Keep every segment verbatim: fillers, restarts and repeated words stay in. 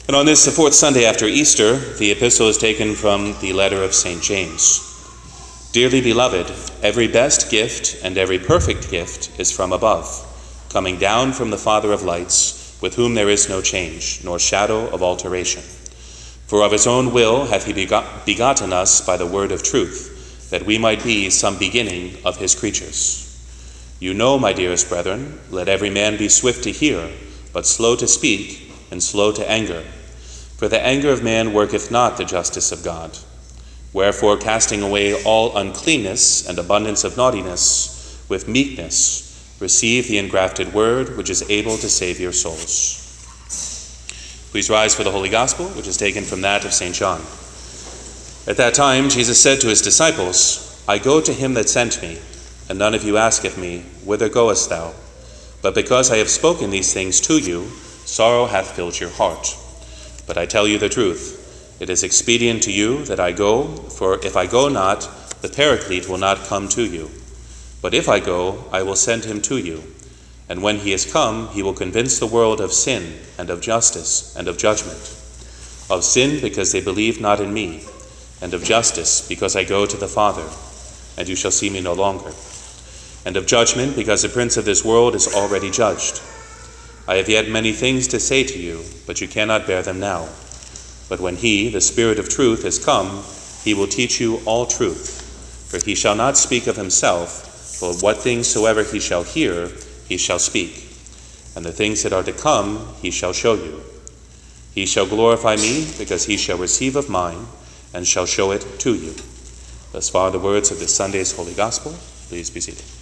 And on this, the fourth Sunday after Easter, the epistle is taken from the letter of Saint James. Dearly beloved, every best gift and every perfect gift is from above, coming down from the Father of lights, with whom there is no change, nor shadow of alteration. For of his own will hath he begot- begotten us by the word of truth, that we might be some beginning of his creatures. You know, my dearest brethren, let every man be swift to hear, but slow to speak, and slow to anger. For the anger of man worketh not the justice of God. Wherefore, casting away all uncleanness and abundance of naughtiness, with meekness receive the engrafted word, which is able to save your souls. Please rise for the Holy Gospel, which is taken from that of Saint John. At that time Jesus said to his disciples, I go to him that sent me, and none of you asketh me, Whither goest thou? But because I have spoken these things to you, sorrow hath filled your heart. But I tell you the truth, it is expedient to you that I go, for if I go not, the Paraclete will not come to you. But if I go, I will send him to you. And when he is come, he will convince the world of sin, and of justice, and of judgment. Of sin, because they believe not in me, and of justice, because I go to the Father, and you shall see me no longer. And of judgment, because the prince of this world is already judged. I have yet many things to say to you, but you cannot bear them now. But when he, the Spirit of truth, is come, he will teach you all truth. For he shall not speak of himself, but what things soever he shall hear, he shall speak. And the things that are to come, he shall show you. He shall glorify me, because he shall receive of mine, and shall show it to you. Thus far the words of this Sunday's Holy Gospel. Please be seated.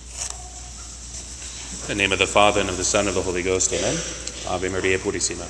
In the name of the Father, and of the Son, and of the Holy Ghost, amen. Ave Maria Purissima.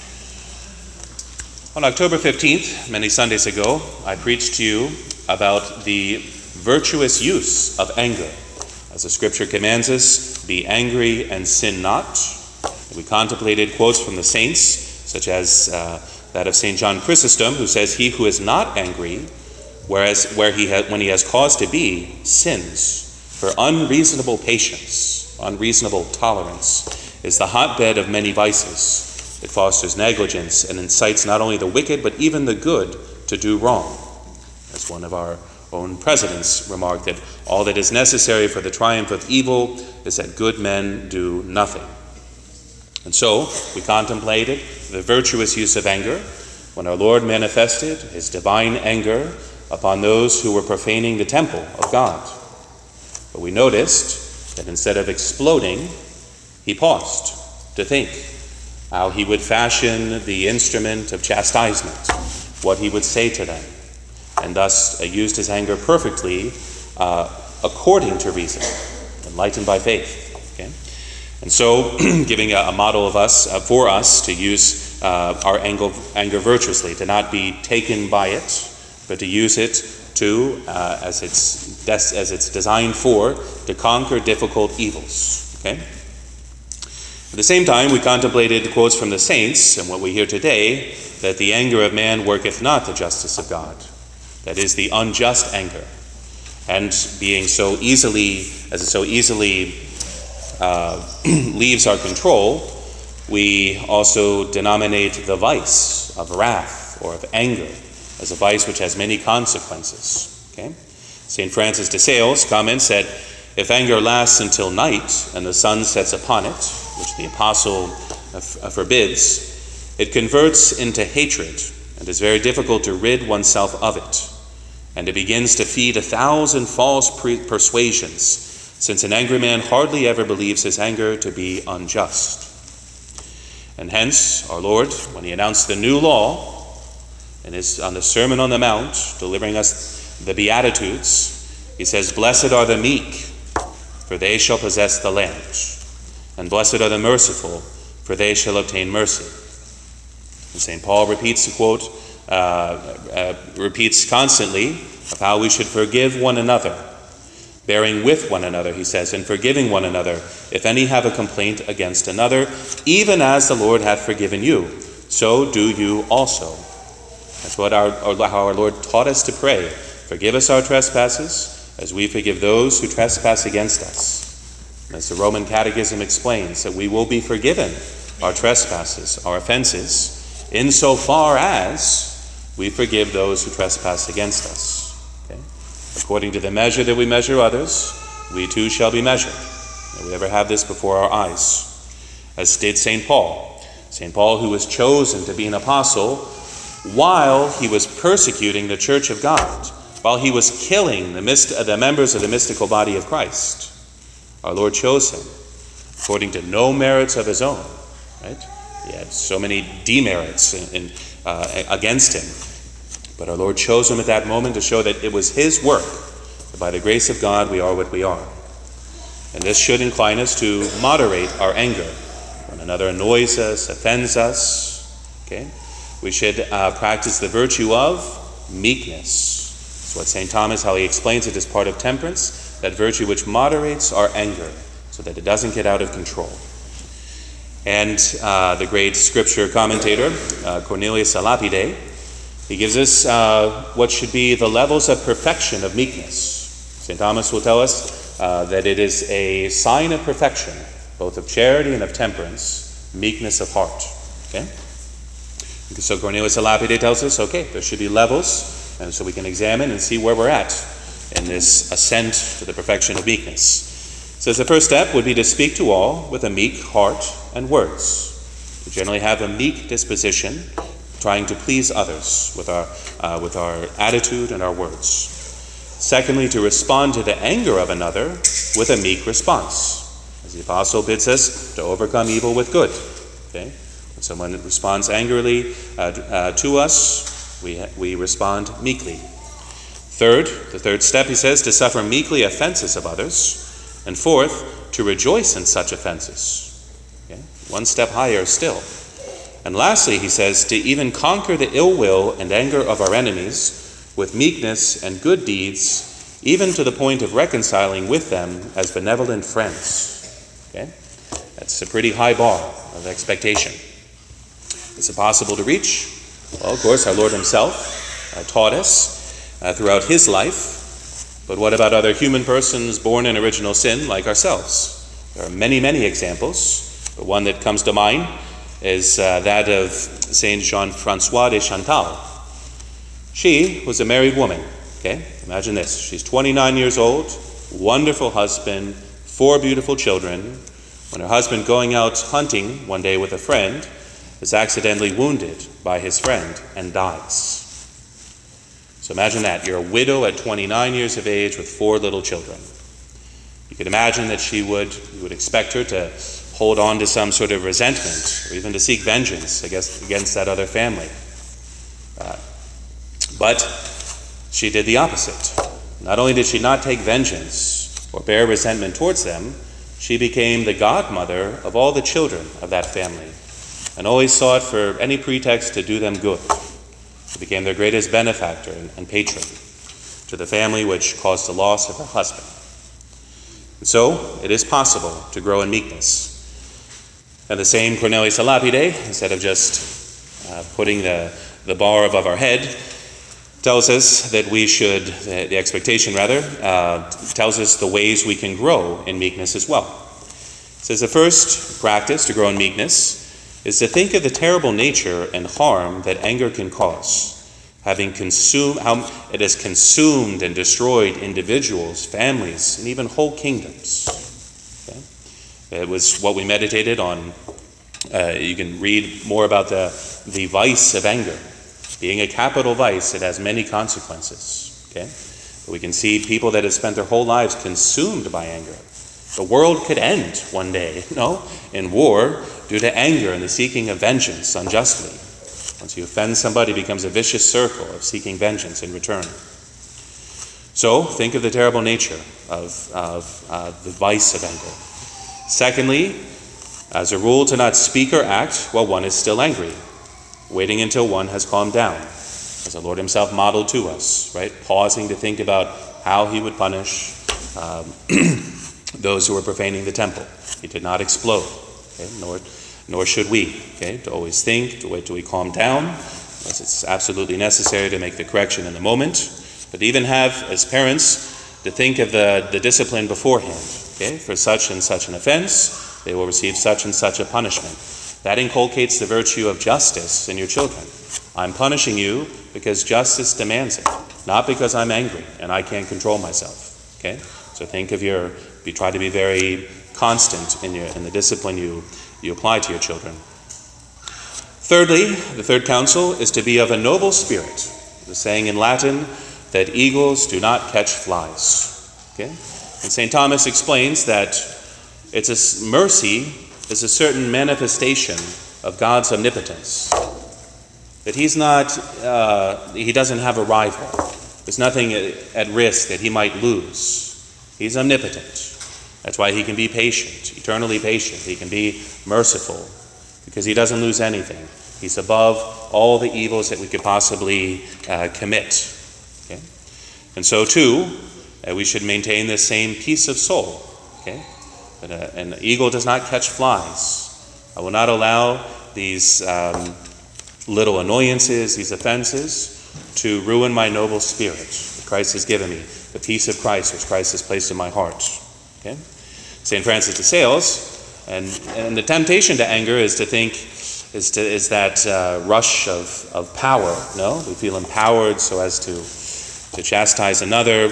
On October fifteenth, many Sundays ago, I preached to you about the virtuous use of anger. As the Scripture commands us, be angry and sin not. We contemplated quotes from the saints, such as uh, that of Saint John Chrysostom, who says, he who is not angry, whereas where he ha- when he has cause to be, sins. For unreasonable patience, unreasonable tolerance, is the hotbed of many vices. It fosters negligence and incites not only the wicked, but even the good to do wrong. As one of our own presidents remarked, that all that is necessary for the triumph of evil is that good men do nothing. And so, we contemplated the virtuous use of anger when our Lord manifested his divine anger upon those who were profaning the temple of God. But we noticed that instead of exploding, he paused to think how he would fashion the instrument of chastisement, what he would say to them, and thus uh, used his anger perfectly uh, according to reason, enlightened by faith. Okay? And so, giving a, a model of us, uh, for us to use uh, our anger, anger virtuously, to not be taken by it, but to use it to, uh, as it's des- as it's designed for, to conquer difficult evils. Okay? At the same time, we contemplated quotes from the saints, and what we hear today, that the anger of man worketh not the justice of God. That is, the unjust anger. And being so easily, as it so easily uh, leaves our control, we also denominate the vice of wrath or of anger as a vice which has many consequences. Okay? Saint Francis de Sales comments that if anger lasts until night and the sun sets upon it, which the apostle forbids, it converts into hatred and is very difficult to rid oneself of it. And it begins to feed a thousand false pre- persuasions, since an angry man hardly ever believes his anger to be unjust. And hence, our Lord, when he announced the new law, and is on the Sermon on the Mount, delivering us the Beatitudes, he says, blessed are the meek, for they shall possess the land. And blessed are the merciful, for they shall obtain mercy. And Saint Paul repeats the quote, uh, uh, repeats constantly of how we should forgive one another, bearing with one another, he says, and forgiving one another, if any have a complaint against another, even as the Lord hath forgiven you, so do you also. That's what our, our, how our Lord taught us to pray. Forgive us our trespasses, as we forgive those who trespass against us. As the Roman Catechism explains, that we will be forgiven our trespasses, our offenses, insofar as we forgive those who trespass against us. Okay? According to the measure that we measure others, we too shall be measured. May we ever have this before our eyes. As did Saint Paul. Saint Paul, who was chosen to be an apostle while he was persecuting the church of God, while he was killing the, myst- the members of the mystical body of Christ. Our Lord chose him according to no merits of his own. Right? He had so many demerits in, in, uh, against him. But our Lord chose him at that moment to show that it was his work, that by the grace of God we are what we are. And this should incline us to moderate our anger. When another annoys us, offends us, okay, we should uh, practice the virtue of meekness. That's what Saint Thomas, how he explains it as part of temperance, that virtue which moderates our anger so that it doesn't get out of control. And uh, the great scripture commentator, uh, Cornelius a Lapide, he gives us uh, what should be the levels of perfection of meekness. Saint Thomas will tell us uh, that it is a sign of perfection, both of charity and of temperance, meekness of heart. Okay? So Cornelius a Lapide tells us, okay, there should be levels, and so we can examine and see where we're at in this ascent to the perfection of meekness. So the first step would be to speak to all with a meek heart and words. To generally have a meek disposition, trying to please others with our uh, with our attitude and our words. Secondly, to respond to the anger of another with a meek response. As the apostle bids us to overcome evil with good. Okay? When someone responds angrily uh, uh, to us, we, we respond meekly. Third, the third step, he says, to suffer meekly offenses of others. And fourth, to rejoice in such offenses. Okay? One step higher still. And lastly, he says, to even conquer the ill will and anger of our enemies with meekness and good deeds, even to the point of reconciling with them as benevolent friends. Okay? That's a pretty high bar of expectation. Is it possible to reach? Well, of course, our Lord himself uh, taught us uh, throughout his life. But what about other human persons born in original sin like ourselves? There are many, many examples. But one that comes to mind is uh, that of Saint Jean-Francois de Chantal. She was a married woman. Okay? Imagine this. She's twenty-nine years old, wonderful husband, four beautiful children. When her husband, going out hunting one day with a friend, is accidentally wounded by his friend and dies. So imagine that. You're a widow at twenty-nine years of age with four little children. You could imagine that she would, you would expect her to hold on to some sort of resentment or even to seek vengeance against, against that other family. Uh, but she did the opposite. Not only did she not take vengeance or bear resentment towards them, she became the godmother of all the children of that family and always sought for any pretext to do them good. She became their greatest benefactor and patron to the family which caused the loss of her husband. And so, it is possible to grow in meekness. And the same Cornelius a Lapide, instead of just uh, putting the, the bar above our head, tells us that we should, the, the expectation rather, uh, tells us the ways we can grow in meekness as well. It says the first practice to grow in meekness is to think of the terrible nature and harm that anger can cause, having consumed, how it has consumed and destroyed individuals, families, and even whole kingdoms. Okay? It was what we meditated on. Uh, you can read more about the, the vice of anger. Being a capital vice, it has many consequences. Okay? But we can see people that have spent their whole lives consumed by anger. The world could end one day, you know, in war due to anger and the seeking of vengeance unjustly. Once you offend somebody, it becomes a vicious circle of seeking vengeance in return. So, think of the terrible nature of, of uh, the vice of anger. Secondly, as a rule, to not speak or act while one is still angry, waiting until one has calmed down, as the Lord himself modeled to us, right? Pausing to think about how he would punish um, those who were profaning the temple. He did not explode, okay? nor, nor should we, okay? To always think, to wait till we calm down, as it's absolutely necessary to make the correction in the moment, but even have, as parents, to think of the, the discipline beforehand, okay? For such and such an offense, they will receive such and such a punishment. That inculcates the virtue of justice in your children. I'm punishing you because justice demands it, not because I'm angry and I can't control myself. Okay? So think of your, you try to be very constant in your in the discipline you, you apply to your children. Thirdly, the third counsel is to be of a noble spirit. The saying in Latin that eagles do not catch flies. Okay? And Saint Thomas explains that it's a mercy is a certain manifestation of God's omnipotence. That he's not, uh, he doesn't have a rival. There's nothing at risk that he might lose. He's omnipotent. That's why he can be patient, eternally patient. He can be merciful because he doesn't lose anything. He's above all the evils that we could possibly uh, commit. Okay? And so too, uh, we should maintain this same peace of soul. Okay? But uh, an eagle does not catch flies. I will not allow these um, little annoyances, these offenses, to ruin my noble spirit that Christ has given me, the peace of Christ which Christ has placed in my heart. Okay? Saint Francis de Sales, and, and the temptation to anger is to think, is, to, is that uh, rush of, of power. No? We feel empowered so as to, to chastise another,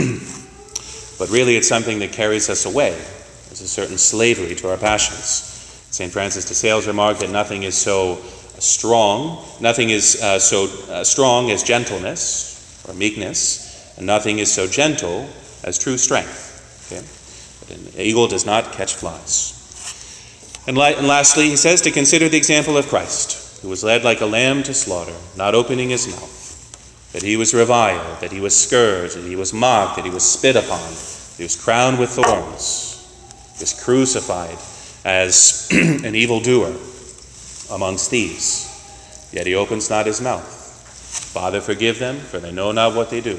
but really it's something that carries us away. There's a certain slavery to our passions. Saint Francis de Sales remarked that nothing is so strong, nothing is uh, so uh, strong as gentleness or meekness, and nothing is so gentle as true strength. Okay? But an eagle does not catch flies. And, li- and lastly, he says to consider the example of Christ, who was led like a lamb to slaughter, not opening his mouth, that he was reviled, that he was scourged, that he was mocked, that he was spit upon, that he was crowned with thorns, is crucified as an evildoer amongst thieves. Yet he opens not his mouth. Father, forgive them, for they know not what they do.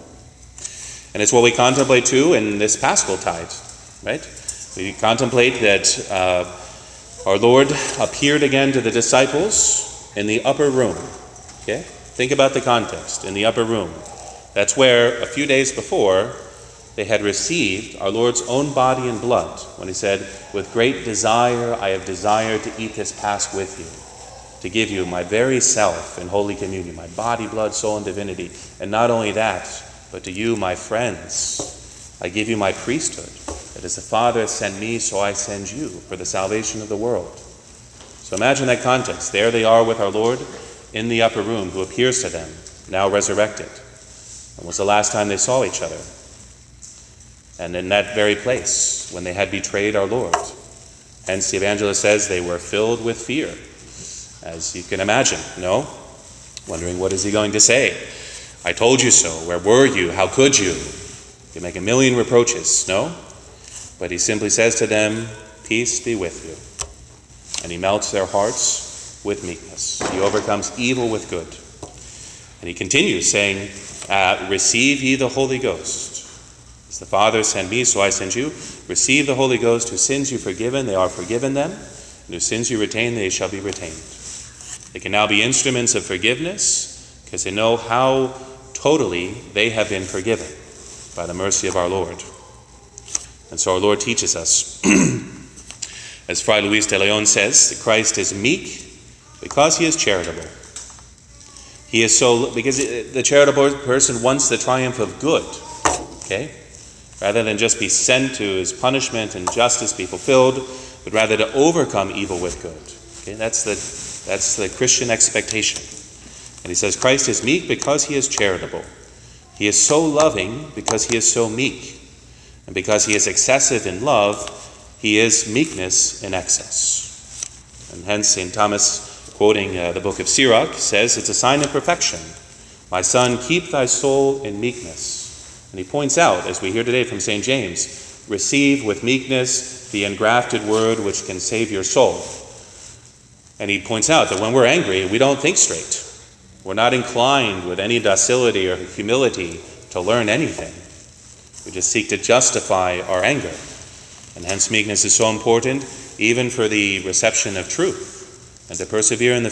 And it's what we contemplate too in this Paschal tide, right? We contemplate that uh, our Lord appeared again to the disciples in the upper room. Okay? Think about the context, in the upper room. That's where a few days before they had received our Lord's own body and blood when he said, with great desire I have desired to eat this Pasch with you, to give you my very self in Holy Communion, my body, blood, soul, and divinity. And not only that, but to you, my friends, I give you my priesthood, that as the Father has sent me, so I send you for the salvation of the world. So imagine that context. There they are with our Lord in the upper room, who appears to them, now resurrected. When was the last time they saw each other? And in that very place, when they had betrayed our Lord. Hence, the evangelist says they were filled with fear, as you can imagine, no? Wondering, what is he going to say? I told you so. Where were you? How could you? You make a million reproaches, no? But he simply says to them, peace be with you. And he melts their hearts with meekness. He overcomes evil with good. And he continues saying, uh, receive ye the Holy Ghost. As the Father sent me, so I send you. Receive the Holy Ghost. Whose sins you forgiven, they are forgiven them. And whose sins you retain, they shall be retained. They can now be instruments of forgiveness because they know how totally they have been forgiven by the mercy of our Lord. And so our Lord teaches us, as Fray Luis de Leon says, that Christ is meek because he is charitable. He is so, because the charitable person wants the triumph of good, okay? Rather than just be sent to his punishment and justice be fulfilled, but rather to overcome evil with good. Okay, that's the that's the Christian expectation. And he says Christ is meek because he is charitable. He is so loving because he is so meek. And because he is excessive in love, he is meekness in excess. And hence Saint Thomas, quoting uh, the book of Sirach, says it's a sign of perfection. My son, keep thy soul in meekness. And he points out, as we hear today from Saint James, receive with meekness the engrafted word which can save your soul. And he points out that when we're angry, we don't think straight. We're not inclined with any docility or humility to learn anything. We just seek to justify our anger. And hence meekness is so important, even for the reception of truth, and to persevere in the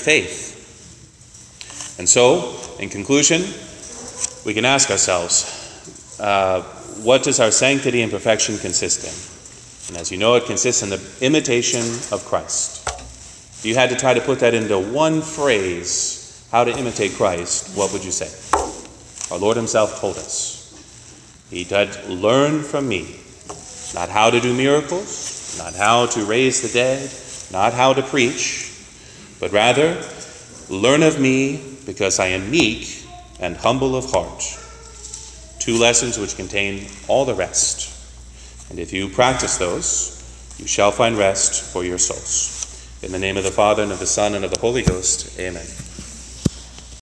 faith. And so, in conclusion, we can ask ourselves, Uh, what does our sanctity and perfection consist in? And as you know, it consists in the imitation of Christ. If you had to try to put that into one phrase, how to imitate Christ, what would you say? Our Lord himself told us. He said, learn from me, not how to do miracles, not how to raise the dead, not how to preach, but rather, learn of me because I am meek and humble of heart. Two lessons which contain all the rest. And if you practice those, you shall find rest for your souls. In the name of the Father, and of the Son, and of the Holy Ghost, amen.